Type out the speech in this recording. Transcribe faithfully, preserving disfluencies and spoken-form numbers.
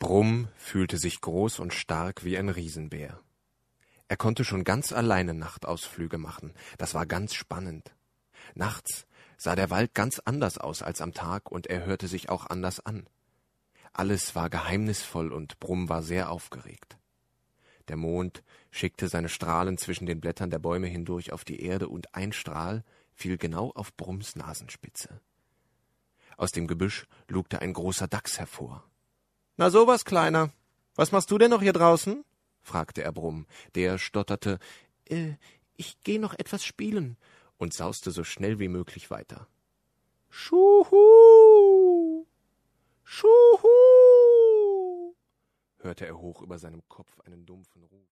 Brumm fühlte sich groß und stark wie ein Riesenbär. Er konnte schon ganz alleine Nachtausflüge machen. Das war ganz spannend. Nachts sah der Wald ganz anders aus als am Tag, und er hörte sich auch anders an. Alles war geheimnisvoll, und Brumm war sehr aufgeregt. Der Mond schickte seine Strahlen zwischen den Blättern der Bäume hindurch auf die Erde, und ein Strahl fiel genau auf Brumms Nasenspitze. Aus dem Gebüsch lugte ein großer Dachs hervor. »Na sowas, Kleiner, was machst du denn noch hier draußen?« fragte er Brumm. Der stotterte, äh, »Ich geh noch etwas spielen«, und sauste so schnell wie möglich weiter. »Schuhu! Schuhu!« hörte er hoch über seinem Kopf einen dumpfen Ruf.